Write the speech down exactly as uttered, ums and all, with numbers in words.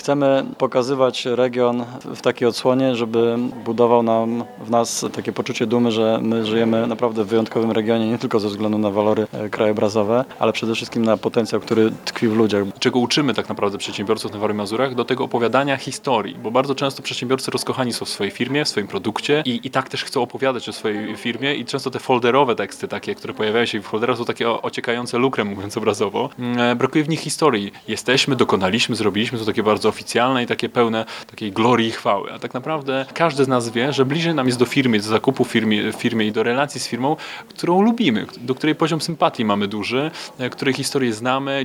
Chcemy pokazywać region w takiej odsłonie, żeby budował nam w nas takie poczucie dumy, że my żyjemy naprawdę w wyjątkowym regionie, nie tylko ze względu na walory krajobrazowe, ale przede wszystkim na potencjał, który tkwi w ludziach. Czego uczymy tak naprawdę przedsiębiorców na Warmii i Mazurach? Do tego opowiadania historii, bo bardzo często przedsiębiorcy rozkochani są w swojej firmie, w swoim produkcie i, i tak też chcą opowiadać o swojej firmie i często te folderowe teksty takie, które pojawiają się w folderach, są takie ociekające lukrem, mówiąc obrazowo. Brakuje w nich historii. Jesteśmy, dokonaliśmy, zrobiliśmy, to takie bardzo oficjalne i takie pełne takiej glorii i chwały. A tak naprawdę każdy z nas wie, że bliżej nam jest do firmy, do zakupu w firmie, w firmie i do relacji z firmą, którą lubimy, do której poziom sympatii mamy duży, której historię znamy.